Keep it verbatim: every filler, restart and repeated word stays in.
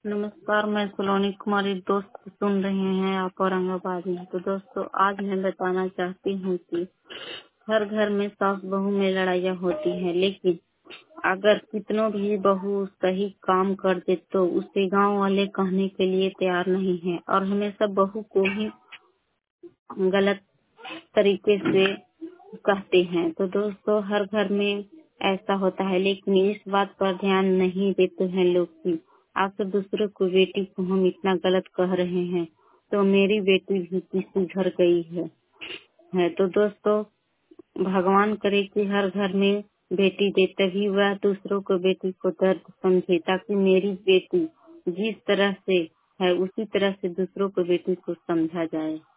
नमस्कार, मैं सलोनी कुमारी दोस्त सुन रहे हैं आप औरंगाबाद में। तो दोस्तों, आज मैं बताना चाहती हूँ कि हर घर में सास बहू में लड़ाइयाँ होती हैं, लेकिन अगर कितनों भी बहू सही काम कर दे तो उसे गांव वाले कहने के लिए तैयार नहीं है और हमेशा बहू को ही गलत तरीके से कहते हैं। तो दोस्तों, हर घर में ऐसा होता है, लेकिन इस बात पर ध्यान नहीं देते हैं लोग कि आखिर दूसरे को बेटी को हम इतना गलत कह रहे हैं तो मेरी बेटी भी किसी घर गई है है तो दोस्तों, भगवान करे कि हर घर में बेटी दे, तभी वह दूसरों को बेटी को दर्द समझे, ताकि मेरी बेटी जिस तरह से है उसी तरह से दूसरों को बेटी को समझा जाए।